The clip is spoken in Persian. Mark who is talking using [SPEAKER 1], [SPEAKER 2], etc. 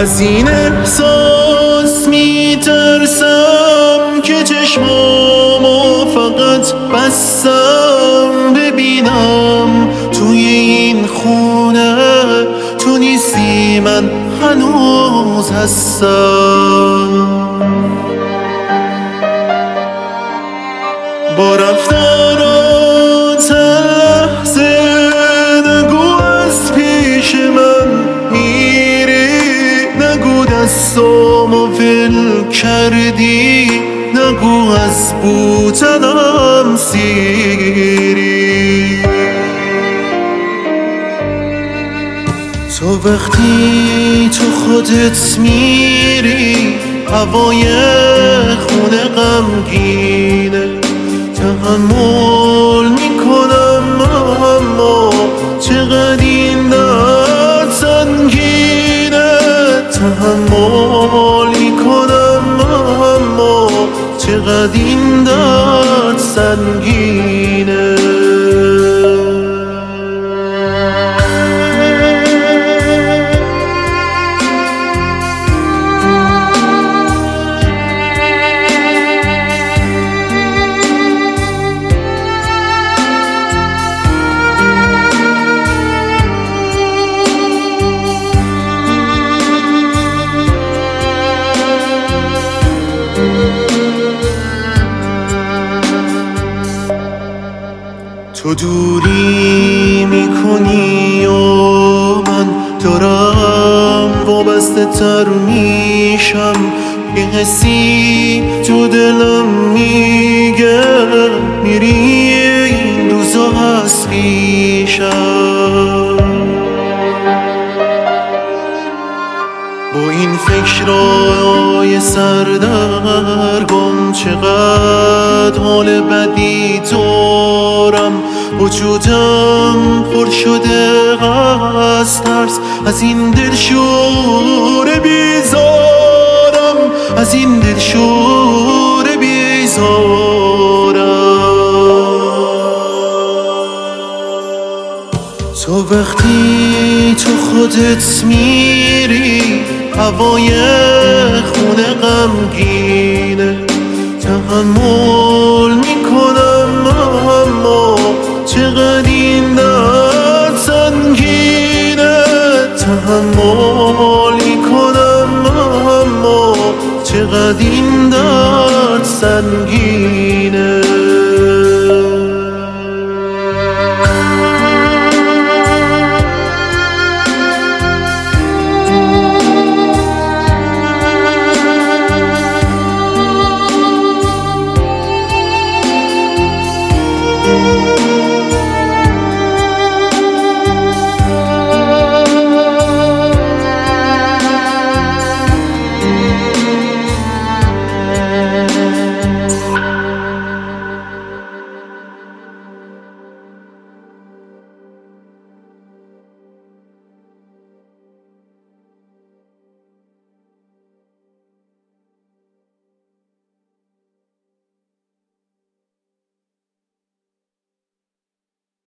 [SPEAKER 1] از این احساس میترسم که چشمامو فقط بستم ببینم توی این خونه تو نیستی، من هنوز هستم. با رفتارات لحظه نگو از پیش من میری، نگو دستامو ول کردی، نگو از بوتنم سیری. تو وقتی تو خودت میری هوای خونه غمگینه، تحمل میکنم اما چقدر این درد سنگینه، تحمل میکنم اما چقدر این درد سنگینه. تو دوری میکنی و من دارم وابسته تر میشم، یه حسی تو دلم میگه میری این روزا هست پیشم. با این فکرای سردرگم چقدر حال بدی دارم، وجودم پر شده از ترس، از این دلشور بیزارم، از این دلشور بیزارم. تو وقتی تو خودت میری هوای خونه غمگینه، تحمل میکنم اما چقدر این درد سنگینه، تحمل میکنم اما چقدر این